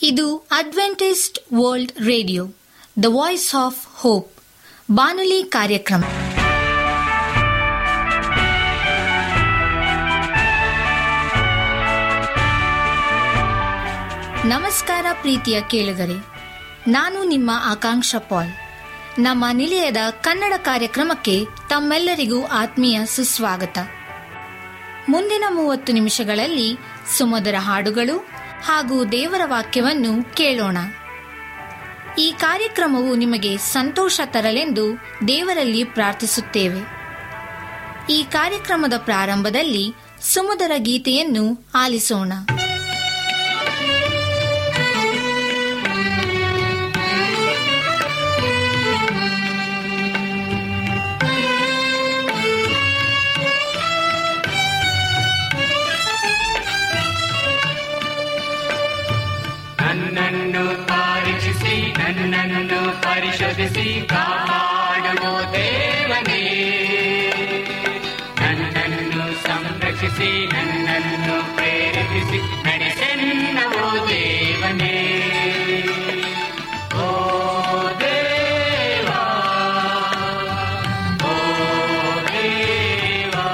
ಇದು Adventist world radio, the voice of hope ಬಾನುಲಿ ಕಾರ್ಯಕ್ರಮ. ನಮಸ್ಕಾರ ಪ್ರೀತಿಯ ಕೇಳುಗರೆ, ನಾನು ನಿಮ್ಮ ಆಕಾಂಕ್ಷ ಪಾಲ್. ನಮ್ಮ ನಿಲಯದ ಕನ್ನಡ ಕಾರ್ಯಕ್ರಮಕ್ಕೆ ತಮ್ಮೆಲ್ಲರಿಗೂ ಆತ್ಮೀಯ ಸುಸ್ವಾಗತ. ಮುಂದಿನ 30 ನಿಮಿಷಗಳಲ್ಲಿ ಸುಮಧುರ ಹಾಡುಗಳು ಹಾಗೂ ದೇವರ ವಾಕ್ಯವನ್ನು ಕೇಳೋಣ. ಈ ಕಾರ್ಯಕ್ರಮವು ನಿಮಗೆ ಸಂತೋಷ ತರಲೆಂದು ದೇವರಲ್ಲಿ ಪ್ರಾರ್ಥಿಸುತ್ತೇವೆ. ಈ ಕಾರ್ಯಕ್ರಮದ ಪ್ರಾರಂಭದಲ್ಲಿ ಸುಮಧುರ ಗೀತೆಯನ್ನು ಆಲಿಸೋಣ. ನನ್ನನ್ನು ಪರೀಕ್ಷಿಸಿ, ನನ್ನನ್ನು ಪರಿಶೋಧಿಸಿ, ಕಾಪಾಡುವ ದೇವನೇ, ನನ್ನನ್ನು ಸಂರಕ್ಷಿಸಿ, ನನ್ನನ್ನು ಪ್ರೇರೇಪಿಸಿ ನಡೆಸೆನ್ನವೋ ದೇವನೇ. ಓ ದೇವಾ, ಓ ದೇವಾ,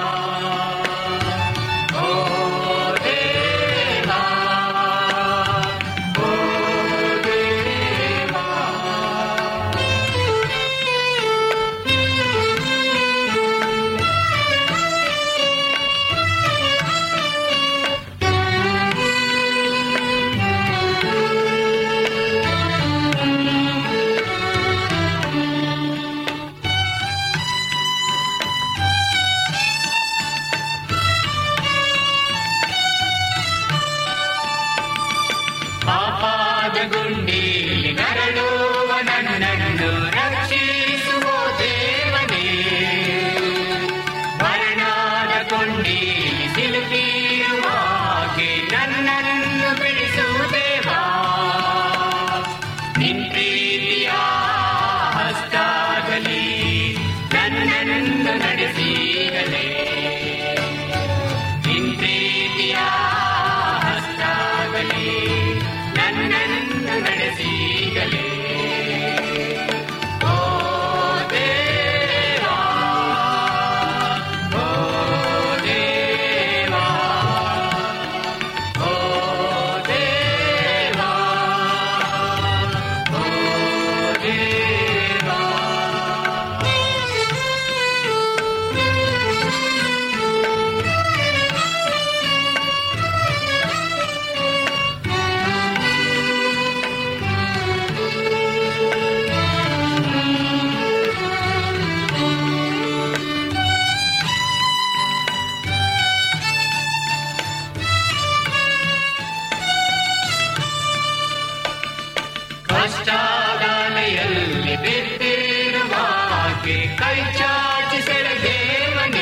ಓ ದೇವಾ, ಪಾಪದ ಗುಂಡಿಯಲ್ಲಿ ನರಳುವ ನನ್ನನ್ನು ರಕ್ಷಿಸುವ ದೇವನೇ, ಮರಣದ ಕೊಂಡಿಯಲ್ಲಿ ಸಿಲುಕಿರುವ ಹಾಗೆ ನನ್ನನ್ನು ಬಿಡಿಸುವ ದೇವಾ. ನಿನ್ ಪ್ರೀತಿಯ ಹಸ್ತದಲ್ಲಿ ನನ್ನನ್ನು ನಡೆಸಿಗಲೇ, ನಿನ್ ಪ್ರೀತಿಯ ಹಸ್ತದಲ್ಲಿ ನನ್ನನ್ನು ನಡೆಸಿಗಲೇ. ಓ ದೇವಾ, ಓ ದೇವಾ, ಓ ದೇವಾ, ಓ ದೇವಾ. ಕಷ್ಟದಾನೆಯಲ್ಲಿ ಬಿದ್ದಿರುವಾಗೆ ಕೈ ಚಾಚಿಸೆಳೆ ದೇವನೇ,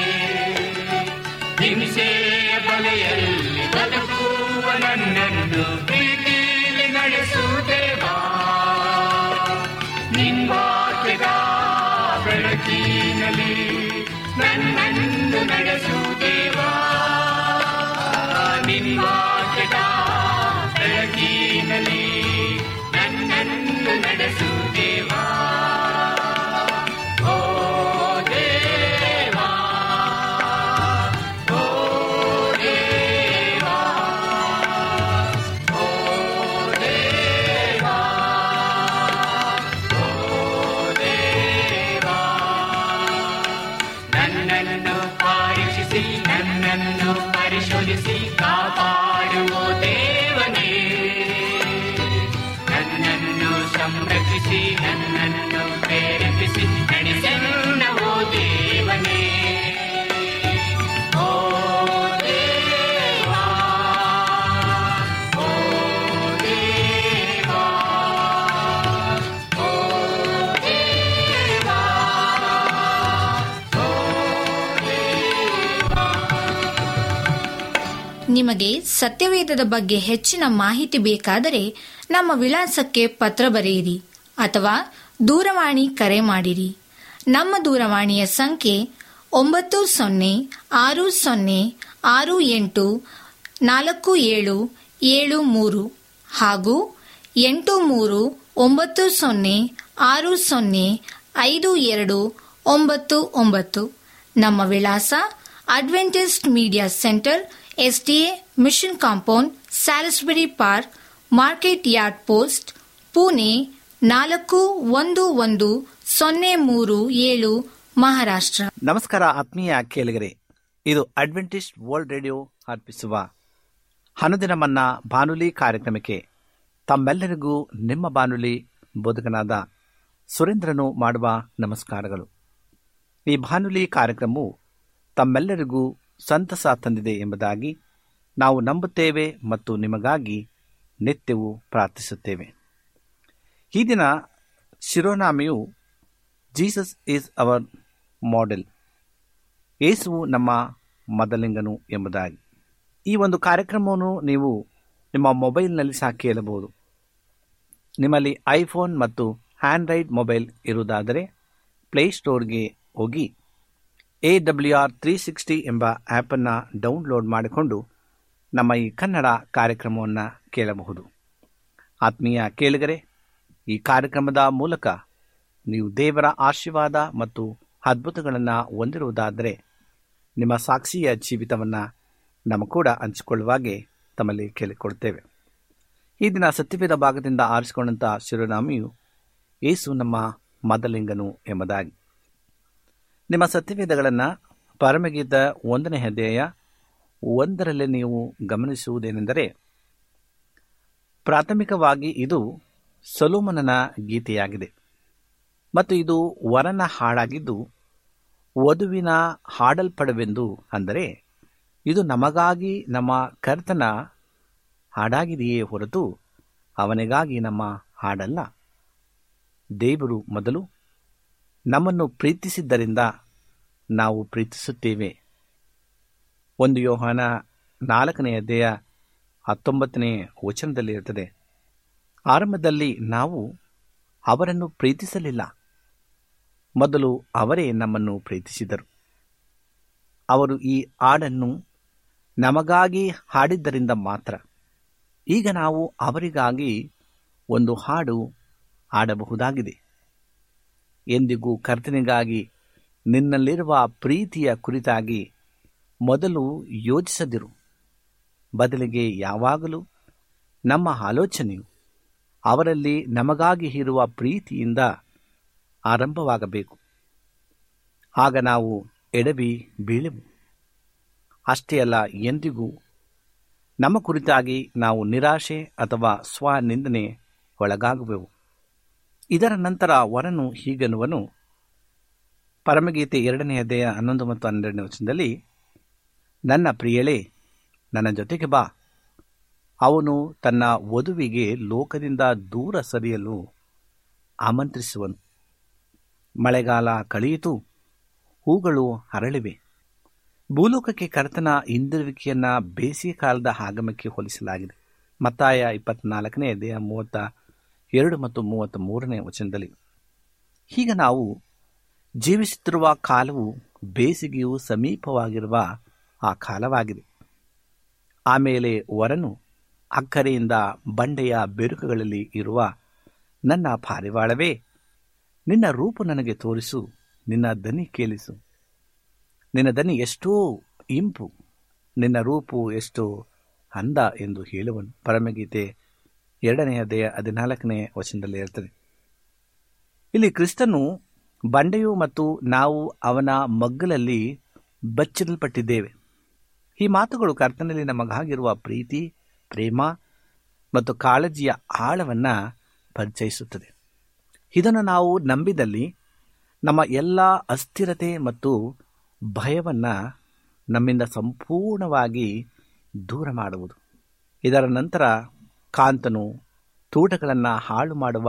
ಹಿಂಸೆಯ ಬಲೆಯಲ್ಲಿ ಬದುಕುವ ನನ್ನನ್ನು ಪ್ರೀತಿಯಲ್ಲಿ ನಡೆಸು ದೇವಾ. ನಿನ್ ವಾಕ್ಯದ ಬೆಳಕಿನಲ್ಲಿ ನನ್ನನ್ನು ನಡೆಸು ದೇವಾ. ನಿನ್ ವಾಕ್ಯದ ಬೆಳಕಿನಲ್ಲಿ ನನ್ನನ್ನು ನಡೆಸು ದೇವಾ. ಓ ದೇವಾ, ಓ ದೇವಾ, ಓ ದೇವಾ, ಓ ದೇವಾ. ನನ್ನನ್ನು ಪರೀಕ್ಷಿಸಿ, ನನ್ನನ್ನು ಪರಿಶೋಧಿಸಿ, ಕಾಪಾಡುವ ದೇವನೇ, ನನ್ನನ್ನು ಸಂರಕ್ಷಿಸಿ, ನನ್ನನ್ನು ಪ್ರೇರೇಪಿಸಿ ನಡೆಸೆನ್ನವೋ ದೇವನೇ. ಓ ದೇವಾ, ಓ ದೇವಾ, ಓ ದೇವಾ, ಓ ದೇವಾ. ನಿಮಗೆ ಸತ್ಯವೇದದ ಬಗ್ಗೆ ಹೆಚ್ಚಿನ ಮಾಹಿತಿ ಬೇಕಾದರೆ ನಮ್ಮ ವಿಳಾಸಕ್ಕೆ ಪತ್ರ ಬರೆಯಿರಿ ಅಥವಾ ದೂರವಾಣಿ ಕರೆ ಮಾಡಿರಿ. ನಮ್ಮ ದೂರವಾಣಿಯ ಸಂಖ್ಯೆ 9060684773 ಹಾಗೂ 8390605299. ನಮ್ಮ ವಿಳಾಸ Adventist media centre, SDA mission compound, Salisbury park, market yard post, Pune 411037, Maharashtra. ನಮಸ್ಕಾರ ಆತ್ಮೀಯ ಕೇಳಿಗರೆ, ಇದು ಅಡ್ವೆಂಟಿಸ್ಟ್ ವರ್ಲ್ಡ್ ರೇಡಿಯೋ ಅರ್ಪಿಸುವ ಅನುದಿನ ಮನ್ನಾ ಬಾನುಲಿ ಕಾರ್ಯಕ್ರಮಕ್ಕೆ ತಮ್ಮೆಲ್ಲರಿಗೂ ನಿಮ್ಮ ಬಾನುಲಿ ಬೋಧಕನಾದ ಸುರೇಂದ್ರನು ಮಾಡುವ ನಮಸ್ಕಾರಗಳು. ಈ ಬಾನುಲಿ ಕಾರ್ಯಕ್ರಮವು ತಮ್ಮೆಲ್ಲರಿಗೂ ಸಂತಸ ತಂದಿದೆ ಎಂಬುದಾಗಿ ನಾವು ನಂಬುತ್ತೇವೆ ಮತ್ತು ನಿಮಗಾಗಿ ನಿತ್ಯವೂ ಪ್ರಾರ್ಥಿಸುತ್ತೇವೆ. ಈ ದಿನ ಶಿರೋನಾಮೆಯು ಜೀಸಸ್ ಈಸ್ ಅವರ್ ಮಾಡೆಲ್, ಯೇಸುವು ನಮ್ಮ ಮೊದಲಿಂಗನು ಎಂಬುದಾಗಿ. ಈ ಒಂದು ಕಾರ್ಯಕ್ರಮವನ್ನು ನೀವು ನಿಮ್ಮ ಮೊಬೈಲ್ನಲ್ಲಿ ಸಹ ಕೇಳಬಹುದು. ನಿಮ್ಮಲ್ಲಿ ಐಫೋನ್ ಮತ್ತು ಆಂಡ್ರಾಯ್ಡ್ ಮೊಬೈಲ್ ಇರುವುದಾದರೆ ಪ್ಲೇಸ್ಟೋರ್ಗೆ ಹೋಗಿ AWR 360 ಎಂಬ ಆ್ಯಪನ್ನು ಡೌನ್ಲೋಡ್ ಮಾಡಿಕೊಂಡು ನಮ್ಮ ಈ ಕನ್ನಡ ಕಾರ್ಯಕ್ರಮವನ್ನು ಕೇಳಬಹುದು. ಆತ್ಮೀಯ ಕೇಳಿಗರೆ, ಈ ಕಾರ್ಯಕ್ರಮದ ಮೂಲಕ ನೀವು ದೇವರ ಆಶೀರ್ವಾದ ಮತ್ತು ಅದ್ಭುತಗಳನ್ನು ಹೊಂದಿರುವುದಾದರೆ ನಿಮ್ಮ ಸಾಕ್ಷಿಯ ಜೀವಿತವನ್ನು ನಮ್ಮ ಕೂಡ ಹಂಚಿಕೊಳ್ಳುವಾಗೆ ತಮ್ಮಲ್ಲಿ ಕೇಳಿಕೊಳ್ತೇವೆ. ಈ ದಿನ ಸತ್ಯವೇದ ಭಾಗದಿಂದ ಆರಿಸಿಕೊಂಡಂಥ ಶಿರೋನಾಮೆಯು ಯೇಸು ನಮ್ಮ ಮೊದಲಿಂಗನು ಎಂಬುದಾಗಿ. ನಿಮ್ಮ ಸತ್ಯವೇದಗಳನ್ನು ಪರಮಗೀತ 1ನೇ ಅಧ್ಯಾಯ 1ರಲ್ಲಿ ನೀವು ಗಮನಿಸುವುದೇನೆಂದರೆ, ಪ್ರಾಥಮಿಕವಾಗಿ ಇದು ಸೊಲೊಮೋನನ ಗೀತೆಯಾಗಿದೆ ಮತ್ತು ಇದು ವರನ ಹಾಡಾಗಿದ್ದು ವಧುವಿನ ಹಾಡಲ್ಪಡವೆಂದು, ಅಂದರೆ ಇದು ನಮಗಾಗಿ ನಮ್ಮ ಕರ್ತನ ಹಾಡಾಗಿದೆಯೇ ಹೊರತು ಅವನಿಗಾಗಿ ನಮ್ಮ ಹಾಡಲ್ಲ. ದೇವರು ಮೊದಲು ನಮ್ಮನ್ನು ಪ್ರೀತಿಸಿದ್ದರಿಂದ ನಾವು ಪ್ರೀತಿಸುತ್ತೇವೆ. 1 ಯೋಹಾನ 4ನೇ ಅಧ್ಯಾಯ 19ನೇ ವಚನದಲ್ಲಿ ಇರುತ್ತದೆ, ಆರಂಭದಲ್ಲಿ ನಾವು ಅವರನ್ನು ಪ್ರೀತಿಸಲಿಲ್ಲ, ಮೊದಲು ಅವರೇ ನಮ್ಮನ್ನು ಪ್ರೀತಿಸಿದರು. ಅವರು ಈ ಹಾಡನ್ನು ನಮಗಾಗಿ ಹಾಡಿದ್ದರಿಂದ ಮಾತ್ರ ಈಗ ನಾವು ಅವರಿಗಾಗಿ ಒಂದು ಹಾಡು ಹಾಡಬಹುದಾಗಿದೆ. ಎಂದಿಗೂ ಕರ್ತನಿಗಾಗಿ ನಿನ್ನಲ್ಲಿರುವ ಪ್ರೀತಿಯ ಕುರಿತಾಗಿ ಮೊದಲು ಯೋಚಿಸದಿರು, ಬದಲಿಗೆ ಯಾವಾಗಲೂ ನಮ್ಮ ಆಲೋಚನೆಯು ಅವರಲ್ಲಿ ನಮಗಾಗಿ ಇರುವ ಪ್ರೀತಿಯಿಂದ ಆರಂಭವಾಗಬೇಕು. ಆಗ ನಾವು ಎಡವಿ ಬೀಳೆವು. ಅಷ್ಟೇ ಅಲ್ಲ, ಎಂದಿಗೂ ನಮ್ಮ ಕುರಿತಾಗಿ ನಾವು ನಿರಾಶೆ ಅಥವಾ ಸ್ವನಿಂದನೆ ಒಳಗಾಗುವೆವು. ಇದರ ನಂತರ ವರನು ಹೀಗನ್ನುವನು, ಪರಮಗೀತೆ 2ನೇ ಅಧ್ಯಾಯ 11 ಮತ್ತು 12ನೇ ವಚನದಲ್ಲಿ, ನನ್ನ ಪ್ರಿಯಳೇ ನನ್ನ ಜೊತೆಗೆ ಬಾ, ಅವನು ತನ್ನ ವಧುವಿಗೆ ಲೋಕದಿಂದ ದೂರ ಸರಿಯಲು ಆಮಂತ್ರಿಸುವನು. ಮಳೆಗಾಲ ಕಳೆಯಿತು, ಹೂಗಳು ಅರಳಿವೆ. ಭೂಲೋಕಕ್ಕೆ ಕರ್ತನ ಹಿಂದಿರುವಿಕೆಯನ್ನ ಬೇಸಿಗೆ ಕಾಲದ ಆಗಮಕ್ಕೆ ಹೋಲಿಸಲಾಗಿದೆ. ಮತ್ತಾಯ 24ನೇ ಅಧ್ಯಾಯ 32 ಮತ್ತು 33ನೇ ವಚನದಲ್ಲಿ. ಈಗ ನಾವು ಜೀವಿಸುತ್ತಿರುವ ಕಾಲವು ಬೇಸಿಗೆಯು ಸಮೀಪವಾಗಿರುವ ಆ ಕಾಲವಾಗಿದೆ. ಆಮೇಲೆ ವರನು ಅಕ್ಕರೆಯಿಂದ ಬಂಡೆಯ ಬೆರುಕುಗಳಲ್ಲಿ ಇರುವ ನನ್ನ ಪಾರಿವಾಳವೇ, ನಿನ್ನ ರೂಪು ನನಗೆ ತೋರಿಸು, ನಿನ್ನ ದನಿ ಕೇಳಿಸು. ನಿನ್ನ ದನಿ ಎಷ್ಟೋ ಇಂಪು, ನಿನ್ನ ರೂಪು ಎಷ್ಟೋ ಅಂದ ಎಂದು ಹೇಳುವನು. ಪರಮಗೀತೆ 2ನೇ ಅಧ್ಯಾಯ 14ನೇ ವಚನದಲ್ಲಿ ಇರ್ತದೆ. ಇಲ್ಲಿ ಕ್ರಿಸ್ತನು ಬಂಡೆಯು ಮತ್ತು ನಾವು ಅವನ ಮಗ್ಗಲಲ್ಲಿ ಬಚ್ಚಿಡಲ್ಪಟ್ಟಿದ್ದೇವೆ. ಈ ಮಾತುಗಳು ಕರ್ತನಲ್ಲಿ ನಮಗಾಗಿರುವ ಪ್ರೀತಿ, ಪ್ರೇಮ ಮತ್ತು ಕಾಳಜಿಯ ಆಳವನ್ನು ಪರಿಚಯಿಸುತ್ತದೆ. ಇದನ್ನು ನಾವು ನಂಬಿದಲ್ಲಿ ನಮ್ಮ ಎಲ್ಲ ಅಸ್ಥಿರತೆ ಮತ್ತು ಭಯವನ್ನು ನಮ್ಮಿಂದ ಸಂಪೂರ್ಣವಾಗಿ ದೂರ ಮಾಡುವುದು. ಇದರ ನಂತರ ಕಾಂತನು ತೋಟಗಳನ್ನು ಹಾಳು ಮಾಡುವ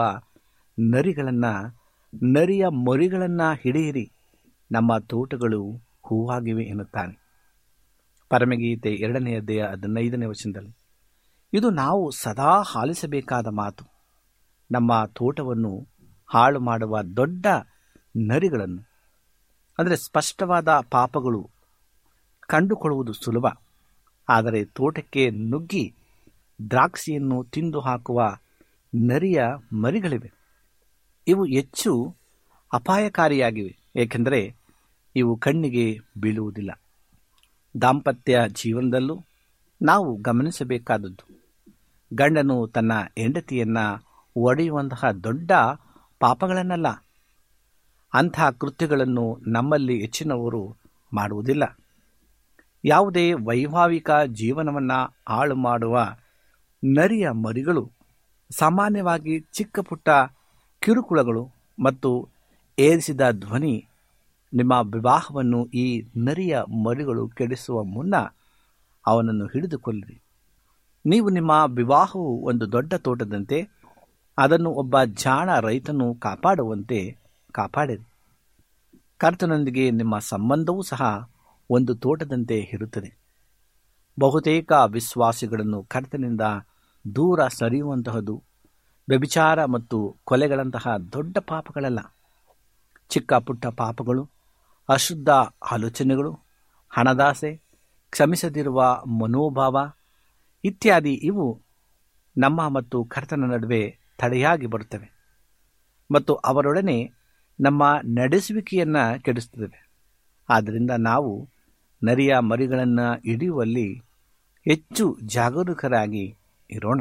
ನರಿಯ ಮೊರಿಗಳನ್ನು ಹಿಡಿಯಿರಿ, ನಮ್ಮ ತೋಟಗಳು ಹೂವಾಗಿವೆ ಎನ್ನುತ್ತಾನೆ. ಪರಮಗೀತೆ 2ನೇ ಅಧ್ಯಾಯ 15ನೇ ವಚನದಲ್ಲಿ. ಇದು ನಾವು ಸದಾ ಆಲಿಸಬೇಕಾದ ಮಾತು. ನಮ್ಮ ತೋಟವನ್ನು ಹಾಳು ಮಾಡುವ ದೊಡ್ಡ ನರಿಗಳನ್ನು, ಅಂದರೆ ಸ್ಪಷ್ಟವಾದ ಪಾಪಗಳು ಕಂಡುಕೊಳ್ಳುವುದು ಸುಲಭ, ಆದರೆ ತೋಟಕ್ಕೆ ನುಗ್ಗಿ ದ್ರಾಕ್ಷಿಯನ್ನು ತಿಂದು ಹಾಕುವ ನರಿಯ ಮರಿಗಳಿವೆ. ಇವು ಹೆಚ್ಚು ಅಪಾಯಕಾರಿಯಾಗಿವೆ, ಏಕೆಂದರೆ ಇವು ಕಣ್ಣಿಗೆ ಬೀಳುವುದಿಲ್ಲ. ದಾಂಪತ್ಯ ಜೀವನದಲ್ಲೂ ನಾವು ಗಮನಿಸಬೇಕಾದದ್ದು ಗಂಡನು ತನ್ನ ಹೆಂಡತಿಯನ್ನು ಒಡೆಯುವಂತಹ ದೊಡ್ಡ ಪಾಪಗಳನ್ನಲ್ಲ. ಅಂತಹ ಕೃತ್ಯಗಳನ್ನು ನಮ್ಮಲ್ಲಿ ಹೆಚ್ಚಿನವರು ಮಾಡುವುದಿಲ್ಲ. ಯಾವುದೇ ವೈವಾಹಿಕ ಜೀವನವನ್ನು ಹಾಳು ಮಾಡುವ ನರಿಯ ಮರಿಗಳು ಸಾಮಾನ್ಯವಾಗಿ ಚಿಕ್ಕ ಪುಟ್ಟ ಕಿರುಕುಳಗಳು ಮತ್ತು ಏರಿಸಿದ ಧ್ವನಿ. ನಿಮ್ಮ ವಿವಾಹವನ್ನು ಈ ನರಿಯ ಮರಿಗಳು ಕೆಡಿಸುವ ಮುನ್ನ ಅವನನ್ನು ಹಿಡಿದುಕೊಳ್ಳಿರಿ. ನೀವು ನಿಮ್ಮ ವಿವಾಹವು ಒಂದು ದೊಡ್ಡ ತೋಟದಂತೆ, ಅದನ್ನು ಒಬ್ಬ ಜಾಣ ರೈತನು ಕಾಪಾಡುವಂತೆ ಕಾಪಾಡಿರಿ. ಕರ್ತನೊಂದಿಗೆ ನಿಮ್ಮ ಸಂಬಂಧವೂ ಸಹ ಒಂದು ತೋಟದಂತೆ ಇರುತ್ತದೆ. ಬಹುತೇಕ ವಿಶ್ವಾಸಿಗಳನ್ನು ಕರ್ತನಿಂದ ದೂರ ಸರಿಯುವಂತಹದ್ದು ವ್ಯಭಿಚಾರ ಮತ್ತು ಕೊಲೆಗಳಂತಹ ದೊಡ್ಡ ಪಾಪಗಳಲ್ಲ. ಚಿಕ್ಕ ಪುಟ್ಟ ಪಾಪಗಳು, ಅಶುದ್ಧ ಆಲೋಚನೆಗಳು, ಹಣದಾಸೆ, ಕ್ಷಮಿಸದಿರುವ ಮನೋಭಾವ ಇತ್ಯಾದಿ ಇವು ನಮ್ಮ ಮತ್ತು ಕರ್ತನ ನಡುವೆ ತಡೆಯಾಗಿ ಬರುತ್ತವೆ ಮತ್ತು ಅವರೊಡನೆ ನಮ್ಮ ನಡೆಸುವಿಕೆಯನ್ನು ಕೆಡಿಸುತ್ತವೆ. ಆದ್ದರಿಂದ ನಾವು ನರಿಯ ಮರಿಗಳನ್ನು ಹಿಡಿಯುವಲ್ಲಿ ಹೆಚ್ಚು ಜಾಗರೂಕರಾಗಿ ಇರೋಣ.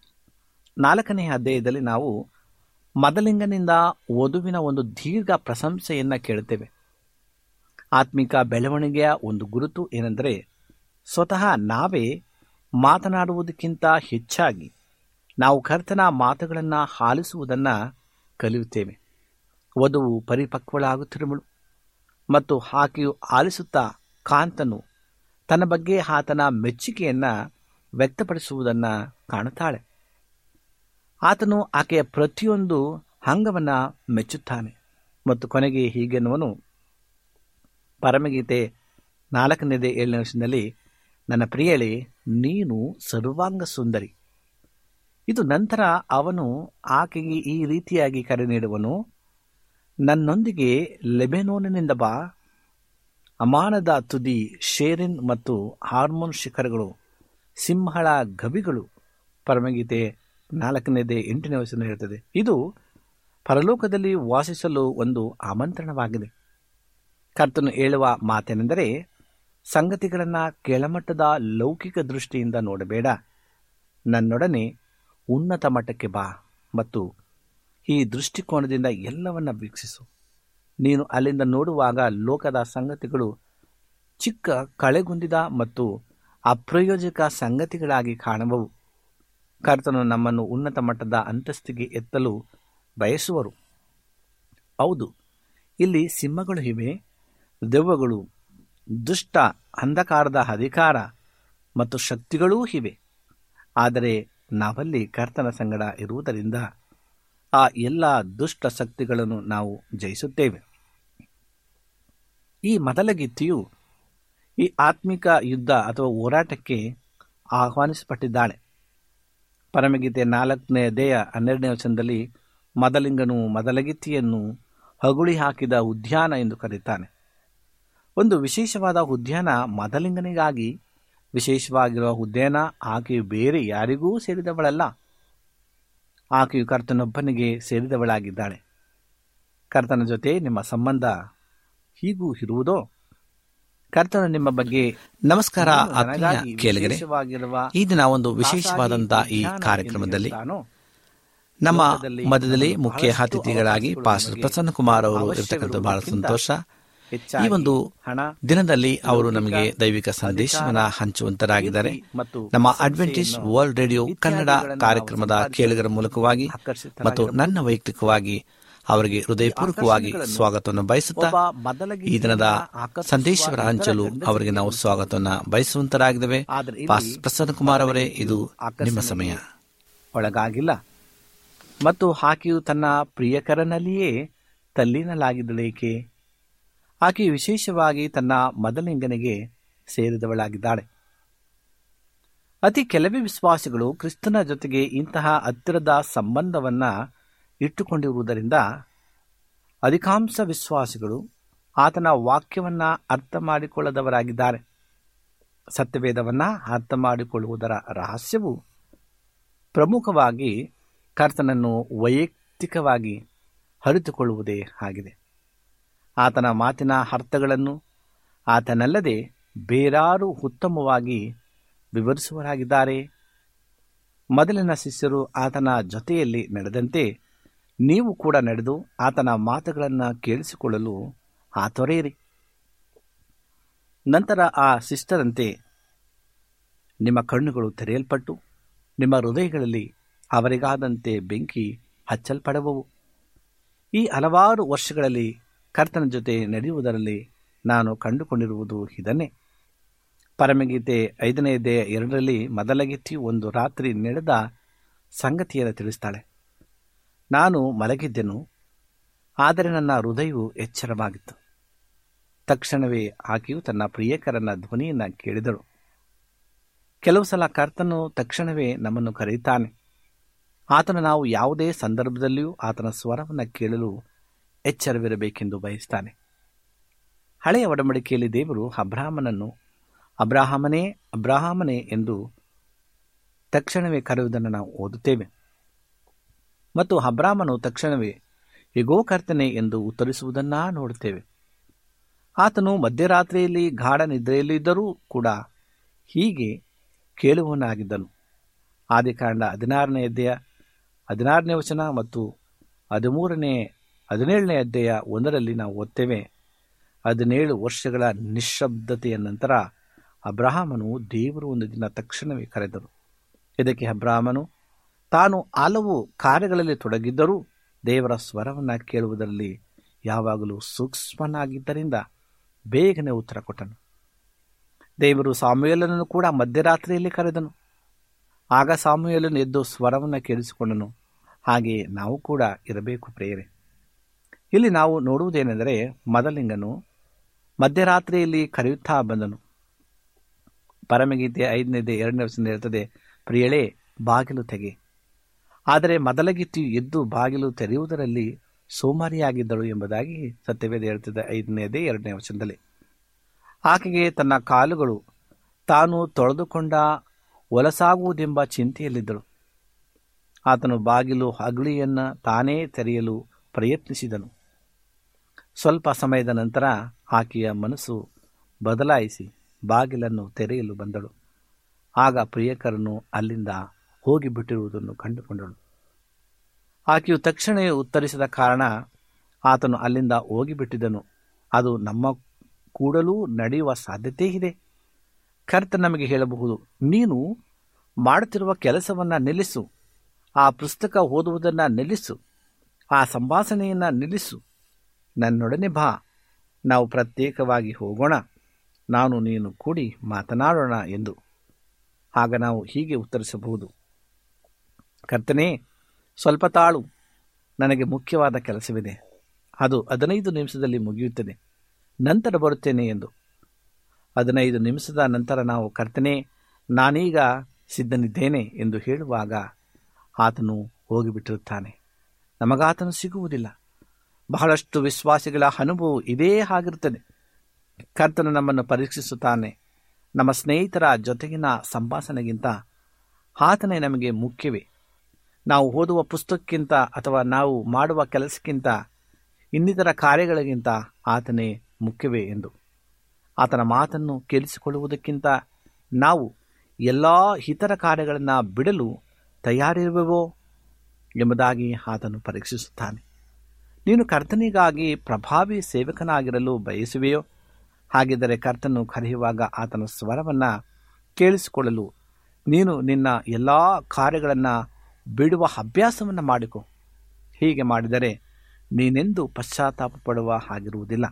4ನೇ ಅಧ್ಯಾಯದಲ್ಲಿ ನಾವು ಮದಲಿಂಗನಿಂದ ವಧುವಿನ ಒಂದು ದೀರ್ಘ ಪ್ರಶಂಸೆಯನ್ನು ಕೇಳುತ್ತೇವೆ. ಆತ್ಮಿಕ ಬೆಳವಣಿಗೆಯ ಒಂದು ಗುರುತು ಏನೆಂದರೆ, ಸ್ವತಃ ನಾವೇ ಮಾತನಾಡುವುದಕ್ಕಿಂತ ಹೆಚ್ಚಾಗಿ ನಾವು ಕರ್ತನ ಮಾತುಗಳನ್ನು ಆಲಿಸುವುದನ್ನು ಕಲಿಯುತ್ತೇವೆ. ವಧುವು ಪರಿಪಕ್ವಳಾಗುತ್ತಿರುವಳು ಮತ್ತು ಆಕೆಯು ಆಲಿಸುತ್ತಾ ಕಾಂತನು ತನ್ನ ಬಗ್ಗೆ ಆತನ ಮೆಚ್ಚುಗೆಯನ್ನು ವ್ಯಕ್ತಪಡಿಸುವುದನ್ನು ಕಾಣುತ್ತಾಳೆ. ಆತನು ಆಕೆಯ ಪ್ರತಿಯೊಂದು ಅಂಗವನ್ನು ಮೆಚ್ಚುತ್ತಾನೆ ಮತ್ತು ಕೊನೆಗೆ ಹೀಗೆನ್ನುವನು, ಪರಮಗೀತೆ 4ನೇ 7ನೇ ವರ್ಷದಲ್ಲಿ, ನನ್ನ ಪ್ರಿಯಳೇ ನೀನು ಸರ್ವಾಂಗ ಸುಂದರಿ. ಇದು ನಂತರ ಅವನು ಆಕೆಗೆ ಈ ರೀತಿಯಾಗಿ ಕರೆ ನೀಡುವನು, ನನ್ನೊಂದಿಗೆ ಲೆಬೆನೋನಿನಿಂದ ಬಾ, ಅಮಾನದ ತುದಿ ಶೇರಿನ್ ಮತ್ತು ಹಾರ್ಮೋನ್ ಶಿಖರಗಳು ಸಿಂಹಳ ಗವಿಗಳು. ಪರಮಗೀತೆ 4ನೇ 8ನೇ ವಚನ ಹೇಳ್ತದೆ. ಇದು ಪರಲೋಕದಲ್ಲಿ ವಾಸಿಸಲು ಒಂದು ಆಮಂತ್ರಣವಾಗಿದೆ. ಕರ್ತನು ಹೇಳುವ ಮಾತೇನೆಂದರೆ, ಸಂಗತಿಗಳನ್ನು ಕೆಳಮಟ್ಟದ ಲೌಕಿಕ ದೃಷ್ಟಿಯಿಂದ ನೋಡಬೇಡ, ನನ್ನೊಡನೆ ಉನ್ನತ ಮಟ್ಟಕ್ಕೆ ಬಾ ಮತ್ತು ಈ ದೃಷ್ಟಿಕೋನದಿಂದ ಎಲ್ಲವನ್ನ ವೀಕ್ಷಿಸು. ನೀನು ಅಲ್ಲಿಂದ ನೋಡುವಾಗ ಲೋಕದ ಸಂಗತಿಗಳು ಚಿಕ್ಕ ಕಳೆಗುಂದಿದ ಮತ್ತು ಅಪ್ರಯೋಜಕ ಸಂಗತಿಗಳಾಗಿ ಕಾಣುವವು. ಕರ್ತನು ನಮ್ಮನ್ನು ಉನ್ನತ ಮಟ್ಟದ ಅಂತಸ್ತಿಗೆ ಎತ್ತಲು ಬಯಸುವರು. ಹೌದು, ಇಲ್ಲಿ ಸಿಂಹಗಳು ಇವೆ, ದೆವ್ವಗಳು, ದುಷ್ಟ ಅಂಧಕಾರದ ಅಧಿಕಾರ ಮತ್ತು ಶಕ್ತಿಗಳೂ ಇವೆ. ಆದರೆ ನಾವಲ್ಲಿ ಕರ್ತನ ಸಂಗಡ ಇರುವುದರಿಂದ ಆ ಎಲ್ಲ ದುಷ್ಟ ಶಕ್ತಿಗಳನ್ನು ನಾವು ಜಯಿಸುತ್ತೇವೆ. ಈ ಮೊದಲ ಗೀತೆಯು ಈ ಆತ್ಮಿಕ ಯುದ್ಧ ಅಥವಾ ಹೋರಾಟಕ್ಕೆ ಆಹ್ವಾನಿಸಲ್ಪಟ್ಟಿದ್ದಾಳೆ. ಪರಮಗೀತೆ 4ನೇ ಅಧ್ಯಾಯ 12ನೇ ವಚನದಲ್ಲಿ ಮದಲಿಂಗನು ಮದಲಗಿತ್ತಿಯನ್ನು ಹಗುಳಿ ಹಾಕಿದ ಉದ್ಯಾನ ಎಂದು ಕರೆಯುತ್ತಾನೆ. ಒಂದು ವಿಶೇಷವಾದ ಉದ್ಯಾನ ಮದಲಿಂಗನಿಗಾಗಿ ವಿಶೇಷವಾಗಿರುವ ಉದ್ಯಾನ. ಆಕೆಯು ಬೇರೆ ಯಾರಿಗೂ ಸೇರಿದವಳಲ್ಲ, ಆಕೆಯು ಕರ್ತನೊಬ್ಬನಿಗೆ ಸೇರಿದವಳಾಗಿದ್ದಾಳೆ. ಕರ್ತನ ಜೊತೆ ನಿಮ್ಮ ಸಂಬಂಧ ಹೀಗೂ ಇರುವುದೋ? ಕರ್ತನು ನಿಮ್ಮ ಬಗ್ಗೆ ನಮಸ್ಕಾರ ಆತ್ಮೀಯ ಕೇಳಿಗರೆ, ಈ ದಿನ ಒಂದು ವಿಶೇಷವಾದಂತಹ ಈ ಕಾರ್ಯಕ್ರಮದಲ್ಲಿ ನಮ್ಮ ಮಧ್ಯದಲ್ಲಿ ಮುಖ್ಯ ಅತಿಥಿಗಳಾಗಿ ಪಾಸ್ಟರ್ ಪ್ರಸನ್ನ ಕುಮಾರ್ ಅವರು ಇರತಕ್ಕಂಥ ಬಹಳ ಸಂತೋಷ. ಈ ಒಂದು ದಿನದಲ್ಲಿ ಅವರು ನಮಗೆ ದೈವಿಕ ಸಂದೇಶವನ್ನು ಹಂಚುವಂತರಾಗಿದ್ದಾರೆ. ನಮ್ಮ ಅಡ್ವೆಂಟಿಸ್ಟ್ ವರ್ಲ್ಡ್ ರೇಡಿಯೋ ಕನ್ನಡ ಕಾರ್ಯಕ್ರಮದ ಕೇಳುಗರ ಮೂಲಕವಾಗಿ ಮತ್ತು ನನ್ನ ವೈಯಕ್ತಿಕವಾಗಿ ಅವರಿಗೆ ಹೃದಯಪೂರ್ವಕವಾಗಿ ಸ್ವಾಗತವನ್ನು ಬಯಸುತ್ತಾ ಈ ದಿನದ ಸಂದೇಶವರ ಹಂಚಲು ಅವರಿಗೆ ನಾವು ಸ್ವಾಗತವನ್ನು ಬಯಸುವಂತರಾಗಿದ್ದೇವೆ. ಪ್ರಸನ್ನ ಕುಮಾರ್ ಅವರೇ, ಇದು ನಿಮ್ಮ ಸಮಯ. ಒಳಗಾಗಿಲ್ಲ ಮತ್ತು ಆಕೆಯು ತನ್ನ ಪ್ರಿಯಕರನಲ್ಲಿಯೇ ತಲ್ಲೀನಲಾಗಿದ್ದಳೇಕೆ? ಆಕೆಯು ವಿಶೇಷವಾಗಿ ತನ್ನ ಮದಲಿಂಗನಿಗೆ ಸೇರಿದವಳಾಗಿದ್ದಾಳೆ. ಅತಿ ಕೆಲವೇ ವಿಶ್ವಾಸಿಗಳು ಕ್ರಿಸ್ತನ ಜೊತೆಗೆ ಇಂತಹ ಹತ್ತಿರದ ಸಂಬಂಧವನ್ನು ಇಟ್ಟುಕೊಂಡಿರುವುದರಿಂದ ಅಧಿಕಾಂಶ ವಿಶ್ವಾಸಿಗಳು ಆತನ ವಾಕ್ಯವನ್ನು ಅರ್ಥ ಮಾಡಿಕೊಳ್ಳದವರಾಗಿದ್ದಾರೆ. ಸತ್ಯವೇದವನ್ನು ಅರ್ಥ ಮಾಡಿಕೊಳ್ಳುವುದರ ರಹಸ್ಯವು ಪ್ರಮುಖವಾಗಿ ಕರ್ತನನ್ನು ವೈಯಕ್ತಿಕವಾಗಿ ಅರಿತುಕೊಳ್ಳುವುದೇ ಆಗಿದೆ. ಆತನ ಮಾತಿನ ಅರ್ಥಗಳನ್ನು ಆತನಲ್ಲದೆ ಬೇರಾರು ಉತ್ತಮವಾಗಿ ವಿವರಿಸುವರಾಗಿದ್ದಾರೆ. ಮೊದಲಿನ ಶಿಷ್ಯರು ಆತನ ಜೊತೆಯಲ್ಲಿ ನಡೆದಂತೆ ನೀವು ಕೂಡ ನಡೆದು ಆತನ ಮಾತುಗಳನ್ನು ಕೇಳಿಸಿಕೊಳ್ಳಲು ಆತೊರೆಯಿರಿ. ನಂತರ ಆ ಶಿಷ್ಟರಂತೆ ನಿಮ್ಮ ಕಣ್ಣುಗಳು ತೆರೆಯಲ್ಪಟ್ಟು ನಿಮ್ಮ ಹೃದಯಗಳಲ್ಲಿ ಅವರಿಗಾದಂತೆ ಬೆಂಕಿ ಹಚ್ಚಲ್ಪಡುವವು. ಈ ಹಲವಾರು ವರ್ಷಗಳಲ್ಲಿ ಕರ್ತನ ಜೊತೆ ನಡೆಯುವುದರಲ್ಲಿ ನಾನು ಕಂಡುಕೊಂಡಿರುವುದು ಇದನ್ನೇ. ಪರಮಗೀತೆ 5ನೇ ಅಧ್ಯಾಯ 2ರಲ್ಲಿ ಮೊದಲಗಿತ್ತಿ ಒಂದು ರಾತ್ರಿ ನಡೆದ ಸಂಗತಿಯನ್ನು ತಿಳಿಸ್ತಾಳೆ. ನಾನು ಮಲಗಿದ್ದೆನು, ಆದರೆ ನನ್ನ ಹೃದಯವು ಎಚ್ಚರವಾಗಿತ್ತು. ತಕ್ಷಣವೇ ಆಕೆಯು ತನ್ನ ಪ್ರಿಯಕರನ ಧ್ವನಿಯನ್ನು ಕೇಳಿದಳು. ಕೆಲವು ಸಲ ಕರ್ತನು ತಕ್ಷಣವೇ ನಮ್ಮನ್ನು ಕರೆಯುತ್ತಾನೆ. ಆತನು ನಾವು ಯಾವುದೇ ಸಂದರ್ಭದಲ್ಲಿಯೂ ಆತನ ಸ್ವರವನ್ನು ಕೇಳಲು ಎಚ್ಚರವಿರಬೇಕೆಂದು ಬಯಸ್ತಾನೆ. ಹಳೆಯ ಒಡಂಬಡಿಕೆಯಲ್ಲಿ ದೇವರು ಅಬ್ರಹಾಮನನ್ನು ಅಬ್ರಹಾಮನೇ ಅಬ್ರಹಾಮನೇ ಎಂದು ತಕ್ಷಣವೇ ಕರೆಯುವುದನ್ನು ನಾವು ಓದುತ್ತೇವೆ. ಮತ್ತು ಅಬ್ರಹಾಮನು ತಕ್ಷಣವೇ ಇಗೋ ಕರ್ತನೆ ಎಂದು ಉತ್ತರಿಸುವುದನ್ನು ನೋಡುತ್ತೇವೆ. ಆತನು ಮಧ್ಯರಾತ್ರಿಯಲ್ಲಿ ಗಾಢ ನಿದ್ರೆಯಲ್ಲಿದ್ದರೂ ಕೂಡ ಹೀಗೆ ಕೇಳುವವನಾಗಿದ್ದನು. ಆದಿಕಾಂಡ 16ನೇ ಅಧ್ಯಾಯ 16ನೇ ವಚನ ಮತ್ತು 17ನೇ ಅಧ್ಯಾಯ 1ರಲ್ಲಿ ನಾವು ಓದ್ತೇವೆ. 17 ವರ್ಷಗಳ ನಿಶ್ಶಬ್ದತೆಯ ನಂತರ ಅಬ್ರಹಾಮನು ದೇವರು ಒಂದು ದಿನ ತಕ್ಷಣವೇ ಕರೆದರು. ಇದಕ್ಕೆ ಅಬ್ರಹಾಮನು ತಾನು ಹಲವು ಕಾರ್ಯಗಳಲ್ಲಿ ತೊಡಗಿದ್ದರೂ ದೇವರ ಸ್ವರವನ್ನು ಕೇಳುವುದರಲ್ಲಿ ಯಾವಾಗಲೂ ಸೂಕ್ಷ್ಮನಾಗಿದ್ದರಿಂದ ಬೇಗನೆ ಉತ್ತರ ಕೊಟ್ಟನು. ದೇವರು ಸಾಮುವೇಲನನ್ನು ಕೂಡ ಮಧ್ಯರಾತ್ರಿಯಲ್ಲಿ ಕರೆದನು. ಆಗ ಸಾಮುವೇಲನು ಎದ್ದು ಸ್ವರವನ್ನು ಕೇಳಿಸಿಕೊಂಡನು. ಹಾಗೆಯೇ ನಾವು ಕೂಡ ಇರಬೇಕು ಪ್ರಿಯರೇ. ಇಲ್ಲಿ ನಾವು ನೋಡುವುದೇನೆಂದರೆ, ಮೊದಲಿಂಗನು ಮಧ್ಯರಾತ್ರಿಯಲ್ಲಿ ಕರೆಯುತ್ತಾ ಬಂದನು. ಪರಮಗೀತೆ 5ನೇ ಅಧ್ಯಾಯ 2ನೇ ವಚನ ಇರುತ್ತದೆ, ಪ್ರಿಯಳೇ ಬಾಗಿಲು ತೆಗೆ. ಆದರೆ ಮೊದಲಗಿತ್ತಿಯು ಎದ್ದು ಬಾಗಿಲು ತೆರೆಯುವುದರಲ್ಲಿ ಸೋಮಾರಿಯಾಗಿದ್ದಳು ಎಂಬುದಾಗಿ ಸತ್ಯವೇದ ಹೇಳುತ್ತದೆ 5ನೇ ಅಧ್ಯಾಯ 2ನೇ ವಚನದಲ್ಲಿ. ಆಕೆಗೆ ತನ್ನ ಕಾಲುಗಳು ತಾನು ತೊಳೆದುಕೊಂಡ ಹೊಲಸಾಗುವುದೆಂಬ ಚಿಂತೆಯಲ್ಲಿದ್ದಳು. ಆತನು ಬಾಗಿಲು ಅಗುಳಿಯನ್ನು ತಾನೇ ತೆರೆಯಲು ಪ್ರಯತ್ನಿಸಿದನು. ಸ್ವಲ್ಪ ಸಮಯದ ನಂತರ ಆಕೆಯ ಮನಸ್ಸು ಬದಲಾಯಿಸಿ ಬಾಗಿಲನ್ನು ತೆರೆಯಲು ಬಂದಳು. ಆಗ ಪ್ರಿಯಕರನು ಅಲ್ಲಿಂದ ಹೋಗಿಬಿಟ್ಟಿರುವುದನ್ನು ಕಂಡುಕೊಂಡಳು. ಆಕೆಯು ತಕ್ಷಣವೇ ಉತ್ತರಿಸಿದ ಕಾರಣ ಆತನು ಅಲ್ಲಿಂದ ಹೋಗಿಬಿಟ್ಟಿದ್ದನು. ಅದು ನಮ್ಮ ಕೂಡಲೂ ನಡೆಯುವ ಸಾಧ್ಯತೆ ಇದೆ. ಕರ್ತ ನಮಗೆ ಹೇಳಬಹುದು, ನೀನು ಮಾಡುತ್ತಿರುವ ಕೆಲಸವನ್ನು ನಿಲ್ಲಿಸು, ಆ ಪುಸ್ತಕ ಓದುವುದನ್ನು ನಿಲ್ಲಿಸು, ಆ ಸಂಭಾಷಣೆಯನ್ನು ನಿಲ್ಲಿಸು, ನನ್ನೊಡನೆ ಬಾ, ನಾವು ಪ್ರತ್ಯೇಕವಾಗಿ ಹೋಗೋಣ, ನಾನು ನೀನು ಕೂಡಿ ಮಾತನಾಡೋಣ ಎಂದು. ಆಗ ನಾವು ಹೀಗೆ ಉತ್ತರಿಸಬಹುದು, ಕರ್ತನೇ ಸ್ವಲ್ಪ ತಾಳು, ನನಗೆ ಮುಖ್ಯವಾದ ಕೆಲಸವಿದೆ, ಅದು 15 ನಿಮಿಷದಲ್ಲಿ ಮುಗಿಯುತ್ತದೆ, ನಂತರ ಬರುತ್ತೇನೆ ಎಂದು. 15 ನಿಮಿಷದ ನಂತರ ನಾವು ಕರ್ತನೇ ನಾನೀಗ ಸಿದ್ಧನಿದ್ದೇನೆ ಎಂದು ಹೇಳುವಾಗ ಆತನು ಹೋಗಿಬಿಟ್ಟಿರುತ್ತಾನೆ. ನಮಗಾತನು ಸಿಗುವುದಿಲ್ಲ. ಬಹಳಷ್ಟು ವಿಶ್ವಾಸಿಗಳ ಅನುಭವ ಇದೇ ಆಗಿರುತ್ತದೆ. ಕರ್ತನು ನಮ್ಮನ್ನು ಪರೀಕ್ಷಿಸುತ್ತಾನೆ. ನಮ್ಮ ಸ್ನೇಹಿತರ ಜೊತೆಗಿನ ಸಂಭಾಷಣೆಗಿಂತ ಆತನೇ ನಮಗೆ ಮುಖ್ಯವೇ? ನಾವು ಓದುವ ಪುಸ್ತಕಕ್ಕಿಂತ ಅಥವಾ ನಾವು ಮಾಡುವ ಕೆಲಸಕ್ಕಿಂತ ಇನ್ನಿತರ ಕಾರ್ಯಗಳಿಗಿಂತ ಆತನೇ ಮುಖ್ಯವೇ ಎಂದು. ಆತನ ಮಾತನ್ನು ಕೇಳಿಸಿಕೊಳ್ಳುವುದಕ್ಕಿಂತ ನಾವು ಎಲ್ಲ ಇತರ ಕಾರ್ಯಗಳನ್ನು ಬಿಡಲು ತಯಾರಿರುವೆವೋ ಎಂಬುದಾಗಿ ಆತನು ಪರೀಕ್ಷಿಸುತ್ತಾನೆ. ನೀನು ಕರ್ತನಿಗಾಗಿ ಪ್ರಭಾವಿ ಸೇವಕನಾಗಿರಲು ಬಯಸುವೆಯೋ? ಹಾಗಿದ್ದರೆ ಕರ್ತನು ಕರೆಯುವಾಗ ಆತನ ಸ್ವರವನ್ನು ಕೇಳಿಸಿಕೊಳ್ಳಲು ನೀನು ನಿನ್ನ ಎಲ್ಲ ಕಾರ್ಯಗಳನ್ನು ಬಿಡುವ ಅಭ್ಯಾಸವನ್ನು ಮಾಡಿಕೊ. ಹೀಗೆ ಮಾಡಿದರೆ ನೀನೆಂದು ಪಶ್ಚಾತ್ತಾಪ ಪಡುವ ಹಾಗಿರುವುದಿಲ್ಲ.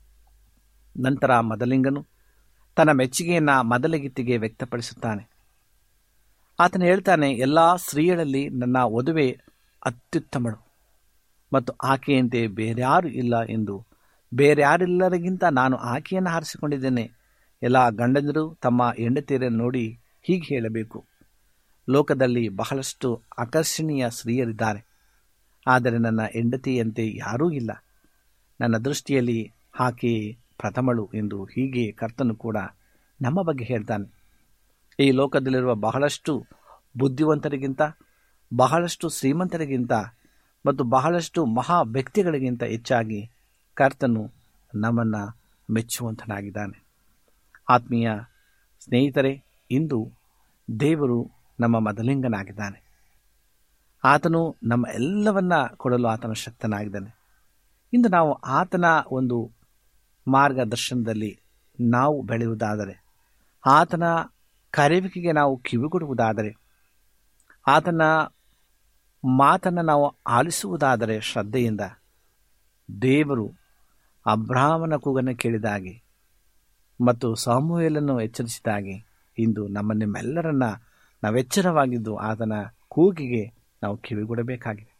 ನಂತರ ಮೊದಲಿಂಗನು ತನ್ನ ಮೆಚ್ಚುಗೆಯನ್ನು ಮೊದಲಗಿತ್ತಿಗೆ ವ್ಯಕ್ತಪಡಿಸುತ್ತಾನೆ. ಆತನು ಹೇಳ್ತಾನೆ, ಎಲ್ಲ ಸ್ತ್ರೀಯರಲ್ಲಿ ನನ್ನ ವಧುವೆ ಅತ್ಯುತ್ತಮಳು ಮತ್ತು ಆಕೆಯಂತೆ ಬೇರ್ಯಾರೂ ಇಲ್ಲ ಎಂದು. ಬೇರ್ಯಾರೆಲ್ಲರಿಗಿಂತ ನಾನು ಆಕೆಯನ್ನು ಆರಿಸಿಕೊಂಡಿದ್ದೇನೆ. ಎಲ್ಲ ಗಂಡಂದಿರು ತಮ್ಮ ಹೆಂಡತಿಯರನ್ನು ನೋಡಿ ಹೀಗೆ ಹೇಳಬೇಕು, ಲೋಕದಲ್ಲಿ ಬಹಳಷ್ಟು ಆಕರ್ಷಣೀಯ ಸ್ತ್ರೀಯರಿದ್ದಾರೆ, ಆದರೆ ನನ್ನ ಹೆಂಡತಿಯಂತೆ ಯಾರೂ ಇಲ್ಲ. ನನ್ನ ದೃಷ್ಟಿಯಲ್ಲಿ ಆಕೆಯೇ ಪ್ರಥಮಳು ಎಂದು. ಹೀಗೆ ಕರ್ತನು ಕೂಡ ನಮ್ಮ ಬಗ್ಗೆ ಹೇಳ್ತಾನೆ. ಈ ಲೋಕದಲ್ಲಿರುವ ಬಹಳಷ್ಟು ಬುದ್ಧಿವಂತರಿಗಿಂತ ಬಹಳಷ್ಟು ಶ್ರೀಮಂತರಿಗಿಂತ ಮತ್ತು ಬಹಳಷ್ಟು ಮಹಾ ವ್ಯಕ್ತಿಗಳಿಗಿಂತ ಹೆಚ್ಚಾಗಿ ಕರ್ತನು ನಮ್ಮನ್ನು ಮೆಚ್ಚುವಂತನಾಗಿದ್ದಾನೆ. ಆತ್ಮೀಯ ಸ್ನೇಹಿತರೆ, ಇಂದು ದೇವರು ನಮ್ಮ ಮೊದಲಿಂಗನಾಗಿದ್ದಾನೆ. ಆತನು ನಮ್ಮ ಎಲ್ಲವನ್ನ ಕೊಡಲು ಆತನ ಶಕ್ತನಾಗಿದ್ದಾನೆ. ಇಂದು ನಾವು ಆತನ ಒಂದು ಮಾರ್ಗದರ್ಶನದಲ್ಲಿ ನಾವು ಬೆಳೆಯುವುದಾದರೆ, ಆತನ ಕರೆಯುವಿಕೆಗೆ ನಾವು ಕಿವಿಗೊಡುವುದಾದರೆ, ಆತನ ಮಾತನ್ನು ನಾವು ಆಲಿಸುವುದಾದರೆ ಶ್ರದ್ಧೆಯಿಂದ, ದೇವರು ಅಬ್ರಹಾಮನ ಕೂಗನ್ನು ಕೇಳಿದಾಗೆ ಮತ್ತು ಸಮುವೇಲನ್ನು ಎಚ್ಚರಿಸಿದಾಗೆ ಇಂದು ನಿಮ್ಮೆಲ್ಲರನ್ನ ನಾವೆಚ್ಚರವಾಗಿದ್ದು ಆತನ ಕೂಗಿಗೆ ನಾವು ಕಿವಿಗೊಡಬೇಕಾಗಿದೆ.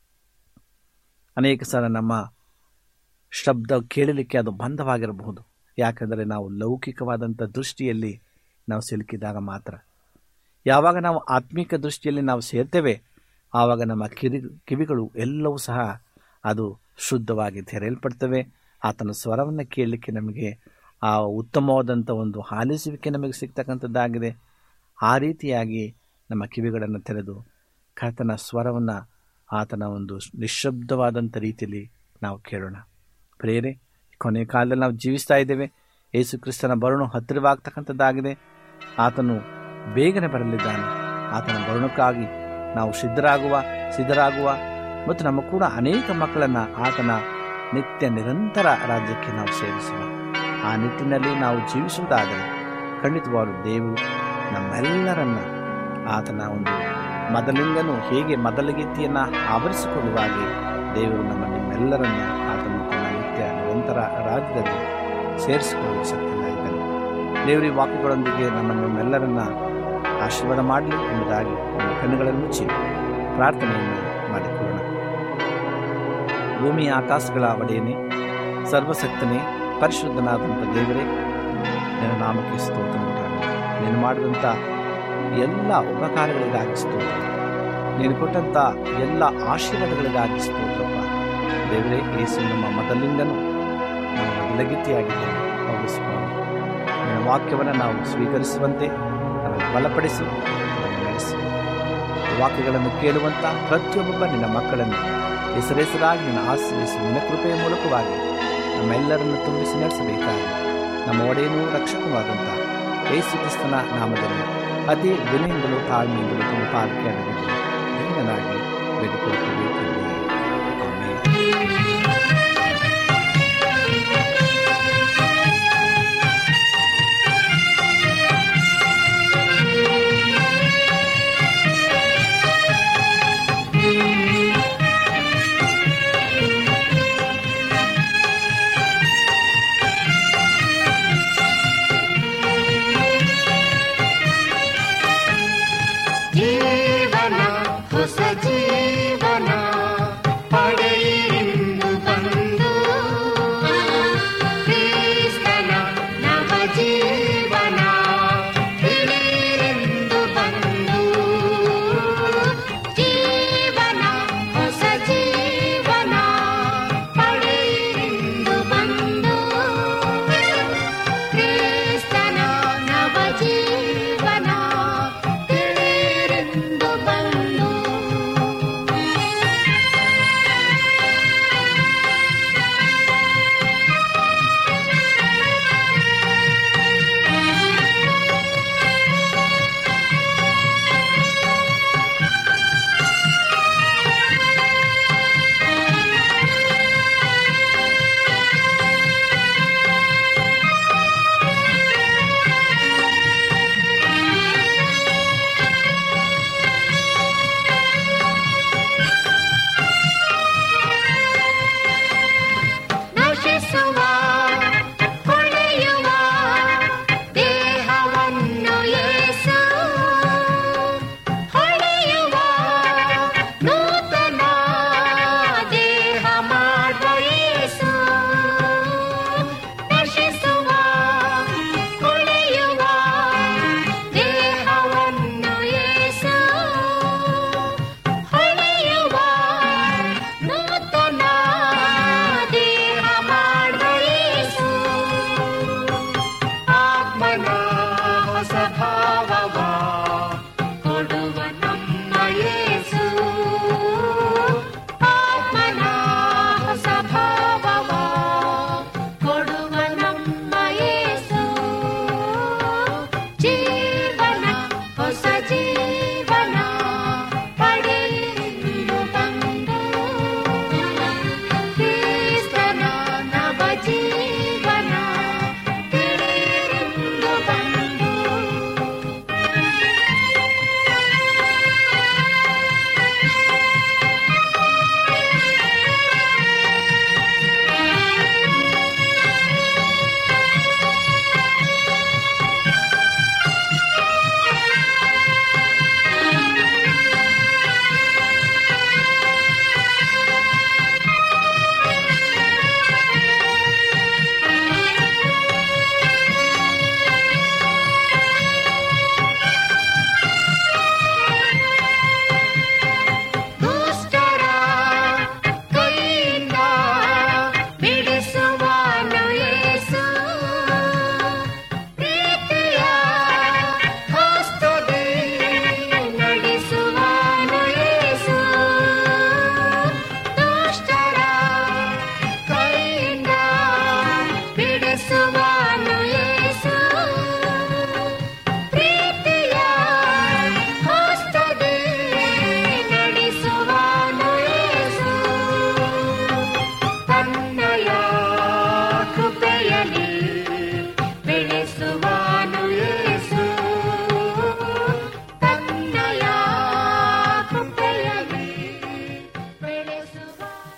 ಅನೇಕ ಸಲ ನಮ್ಮ ಶಬ್ದ ಕೇಳಲಿಕ್ಕೆ ಅದು ಬಂಧವಾಗಿರಬಹುದು. ಯಾಕೆಂದರೆ ನಾವು ಲೌಕಿಕವಾದಂಥ ದೃಷ್ಟಿಯಲ್ಲಿ ನಾವು ಸಿಲುಕಿದಾಗ ಮಾತ್ರ. ಯಾವಾಗ ನಾವು ಆತ್ಮಿಕ ದೃಷ್ಟಿಯಲ್ಲಿ ನಾವು ಸೇರ್ತೇವೆ, ಆವಾಗ ನಮ್ಮ ಕಿವಿಗಳು ಎಲ್ಲವೂ ಸಹ ಅದು ಶುದ್ಧವಾಗಿ ತೆರೆಯಲ್ಪಡ್ತವೆ. ಆತನ ಸ್ವರವನ್ನು ಕೇಳಲಿಕ್ಕೆ ನಮಗೆ ಆ ಉತ್ತಮವಾದಂಥ ಒಂದು ಆಲಿಸುವಿಕೆ ನಮಗೆ ಸಿಗ್ತಕ್ಕಂಥದ್ದಾಗಿದೆ. ಆ ರೀತಿಯಾಗಿ ನಮ್ಮ ಕಿವಿಗಳನ್ನು ತೆರೆದು ಕರ್ತನ ಸ್ವರವನ್ನು ಆತನ ಒಂದು ನಿಶ್ಶಬ್ದವಾದಂಥ ರೀತಿಯಲ್ಲಿ ನಾವು ಕೇಳೋಣ. ಪ್ರಿಯರೇ, ಕೊನೆಯ ಕಾಲದಲ್ಲಿ ನಾವು ಜೀವಿಸ್ತಾ ಇದ್ದೇವೆ. ಯೇಸು ಕ್ರಿಸ್ತನ ಬರುಣ ಹತ್ತಿರವಾಗ್ತಕ್ಕಂಥದ್ದಾಗಿದೆ. ಆತನು ಬೇಗನೆ ಬರಲಿದ್ದಾನೆ. ಆತನ ಬರುಣಕ್ಕಾಗಿ ನಾವು ಸಿದ್ಧರಾಗುವ ಮತ್ತು ನಮ್ಮ ಕೂಡ ಅನೇಕ ಮಕ್ಕಳನ್ನು ಆತನ ನಿತ್ಯ ನಿರಂತರ ರಾಜ್ಯಕ್ಕೆ ನಾವು ಸೇರಿಸುವ ಆ ನಿಟ್ಟಿನಲ್ಲಿ ನಾವು ಜೀವಿಸುವುದಾದರೆ ಖಂಡಿತವಾದ ದೇವರು ನಮ್ಮೆಲ್ಲರನ್ನ ಆತನ ಒಂದು ಮೊದಲಿಂಗನು ಹೇಗೆ ಮೊದಲಗೀತಿಯನ್ನು ಆವರಿಸಿಕೊಳ್ಳುವ ಹಾಗೆ ದೇವರು ನಿಮ್ಮೆಲ್ಲರನ್ನ ಆತನ ತನ್ನ ನಿತ್ಯ ನಿರಂತರ ರಾಜ್ಯದಲ್ಲಿ ಸೇರಿಸಿಕೊಳ್ಳಲು ಶಕ್ತನಾಗಿದ್ದಾನೆ. ದೇವರ ವಾಕ್ಯಗಳೊಂದಿಗೆ ನಿಮ್ಮೆಲ್ಲರನ್ನ ಆಶೀರ್ವಾದ ಮಾಡಲಿ ಎಂಬುದಾಗಿ ನಮ್ಮ ಕಣ್ಣುಗಳನ್ನು ಮುಚ್ಚಿ ಪ್ರಾರ್ಥನೆಯನ್ನು ಮಾಡಿಕೊಳ್ಳೋಣ. ಭೂಮಿಯ ಆಕಾಶಗಳ ಒಡೆಯನೇ, ಸರ್ವಶಕ್ತನೇ, ಪರಿಶುದ್ಧನಾದಂಥ ದೇವರೇ, ನಿನ್ನ ನಾಮಕ್ಕೆ ಸ್ತೋತ್ರ ಉಂಟಾಗಲಿ. ನೀನು ಮಾಡಿದಂಥ ಎಲ್ಲ ಉಪಕಾರಗಳಿಗಾಗಿ ಸ್ತೋತ್ರ, ನೀನು ಕೊಟ್ಟಂಥ ಎಲ್ಲ ಆಶೀರ್ವಾದಗಳಿಗಾಗಿ ಸ್ತೋತ್ರಪ್ಪ ದೇವರೇ. ಯೇಸು ನಮ್ಮ ಮೊದಲಿಂಗನು, ನಮ್ಮ ಮೊದಲಗಿತ್ತಿಯಾಗಿದ್ದೇನೆ. ಹೌದು ಸ್ವಾಮಿ, ನಿನ್ನ ವಾಕ್ಯವನ್ನು ನಾವು ಸ್ವೀಕರಿಸುವಂತೆ ನಮ್ಮನ್ನು ಬಲಪಡಿಸು, ನಮ್ಮನ್ನು ನಡೆಸು. ವಾಕ್ಯಗಳನ್ನು ಕೇಳುವಂಥ ಪ್ರತಿಯೊಬ್ಬ ನಿನ್ನ ಮಕ್ಕಳನ್ನು ಹೆಸರಾಗಿ ನಿನ್ನ ಆಶ್ರಯಿಸಿ ನಿನ್ನ ಕೃಪೆಯ ಮೂಲಕವಾಗಿ ನಮ್ಮೆಲ್ಲರನ್ನು ತುಂಬಿಸಿ ನಡೆಸಬೇಕಾಗಿ ನಮ್ಮ ಒಡೆಯನೂ ರಕ್ಷಕವಾದಂಥ ಯೇಸು ಕ್ರಿಸ್ತನ ನಾಮದಲ್ಲಿ ಅತಿ ವಿನಯದಿಂದಲೂ ತಾಳ್ಮೆಯಿಂದಲೂ ತುಂಬ ಪಾಲಿಕೆಯಾಗಬೇಕು ದೀನನಾಗಿ ಬೇಡಿಕೊಳ್ಳುತ್ತೇವೆ ತಂದೆಯೇ. ಆಮೆನ್.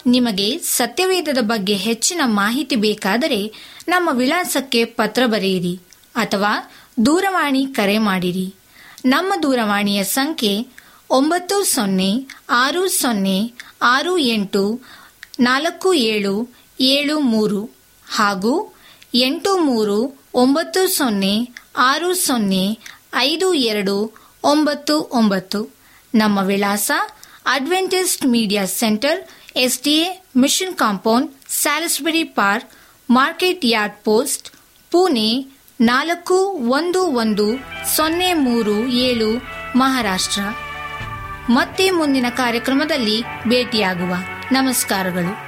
ನಿಮಗೆ ಸತ್ಯವೇದದ ಬಗ್ಗೆ ಹೆಚ್ಚಿನ ಮಾಹಿತಿ ಬೇಕಾದರೆ ನಮ್ಮ ವಿಳಾಸಕ್ಕೆ ಪತ್ರ ಬರೆಯಿರಿ ಅಥವಾ ದೂರವಾಣಿ ಕರೆ ಮಾಡಿರಿ. ನಮ್ಮ ದೂರವಾಣಿಯ ಸಂಖ್ಯೆ 9060684773 ಹಾಗೂ 8390605299. ನಮ್ಮ ವಿಳಾಸ Adventist media centre, SDA mission compound, Salisbury park, market yard post, Pune 411037, Maharashtra. ಮತ್ತೆ ಮುಂದಿನ ಕಾರ್ಯಕ್ರಮದಲ್ಲಿ ಭೇಟಿಯಾಗುವ. ನಮಸ್ಕಾರಗಳು.